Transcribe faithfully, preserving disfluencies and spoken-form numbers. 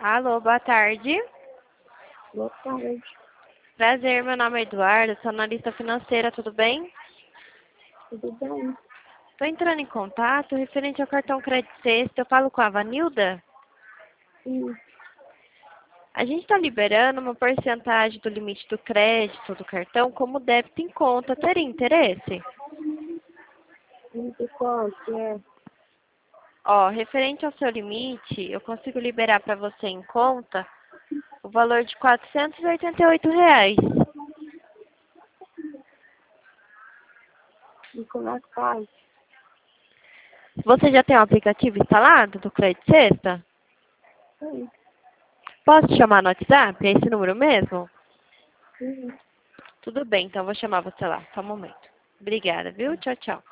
Alô, boa tarde. Boa tarde. Prazer, meu nome é Eduardo, sou analista financeira, tudo bem? Tudo bem? Estou entrando em contato referente ao cartão Crédito Sexta. Eu falo com a Vanilda. Sim. A gente está liberando uma porcentagem do limite do crédito do cartão como débito em conta. Teria interesse? Muito quanto é? Ó, referente ao seu limite, eu consigo liberar para você em conta o valor de quatrocentos e oitenta e oito reais. E como é que faz? Você já tem o aplicativo instalado do Crédito Sexta? Sim. Posso te chamar no WhatsApp? É esse número mesmo? Sim. Tudo bem, então eu vou chamar você lá. Só um momento. Obrigada, viu? Tchau, tchau.